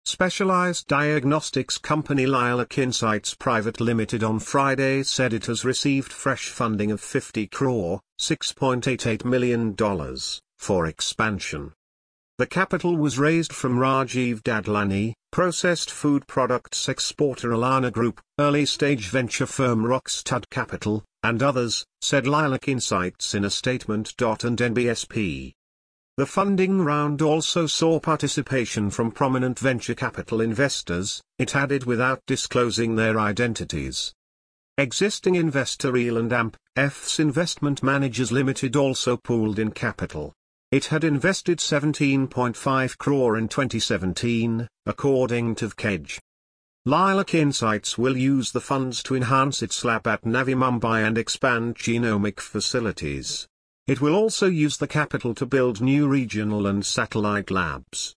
Specialized diagnostics company Lilac Insights Private Limited on Friday said it has received fresh funding of 50 crore, $6.88 million, for expansion. The capital was raised from Rajiv Dadlani, processed food products exporter Alana Group, early-stage venture firm Rockstud Capital, and others, said Lilac Insights in a statement. And NBSP. The funding round also saw participation from prominent venture capital investors, it added without disclosing their identities. Existing investor Eland F's Investment Managers Limited also pooled in capital. It had invested 17.5 crore in 2017, according to VKEJ. Lilac Insights will use the funds to enhance its lab at Navi Mumbai and expand genomic facilities. It will also use the capital to build new regional and satellite labs.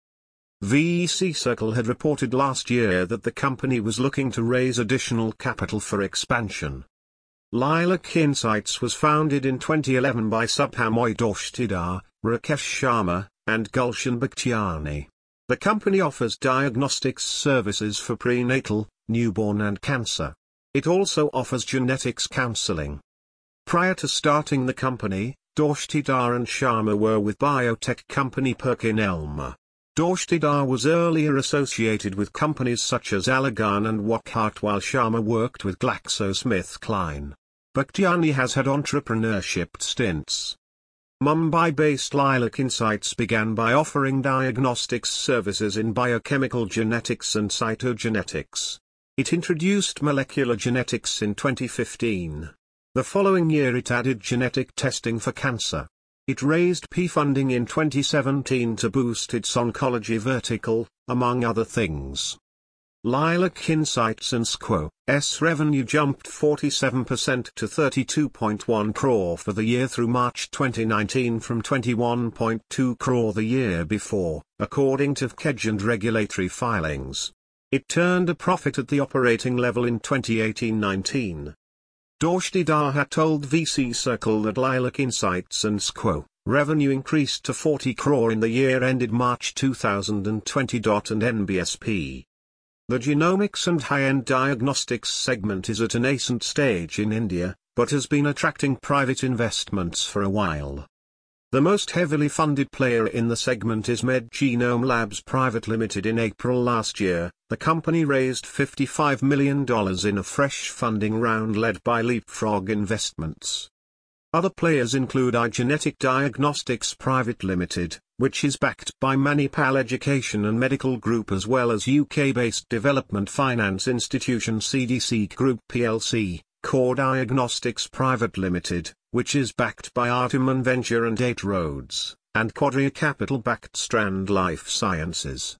VC Circle had reported last year that the company was looking to raise additional capital for expansion. Lilac Insights was founded in 2011 by Subhamoy Dostidar, Rakesh Sharma, and Gulshan Bakhtiani. The company offers diagnostics services for prenatal, newborn and cancer. It also offers genetics counseling. Prior to starting the company, Dostidar and Sharma were with biotech company PerkinElmer. Dostidar was earlier associated with companies such as Allergan and Wockhardt while Sharma worked with GlaxoSmithKline. Bakhtiani has had entrepreneurship stints. Mumbai-based Lilac Insights began by offering diagnostics services in biochemical genetics and cytogenetics. It introduced molecular genetics in 2015. The following year it added genetic testing for cancer. It raised P funding in 2017 to boost its oncology vertical, among other things. Lilac Insights and SQO's revenue jumped 47% to 32.1 crore for the year through March 2019 from 21.2 crore the year before, according to VKEJ and regulatory filings. It turned a profit at the operating level in 2018-19. Dostidar had told VC Circle that Lilac Insights and SQO revenue increased to 40 crore in the year ended March 2020. And NBSP. The genomics and high-end diagnostics segment is at a nascent stage in India, but has been attracting private investments for a while. The most heavily funded player in the segment is MedGenome Labs Private Limited. In April last year, the company raised $55 million in a fresh funding round led by Leapfrog Investments. Other players include iGenetic Diagnostics Private Limited, which is backed by Manipal Education and Medical Group, as well as UK-based development finance institution CDC Group plc, Core Diagnostics Private Limited, which is backed by Artiman Venture and 8 Roads, and Quadria Capital-backed Strand Life Sciences.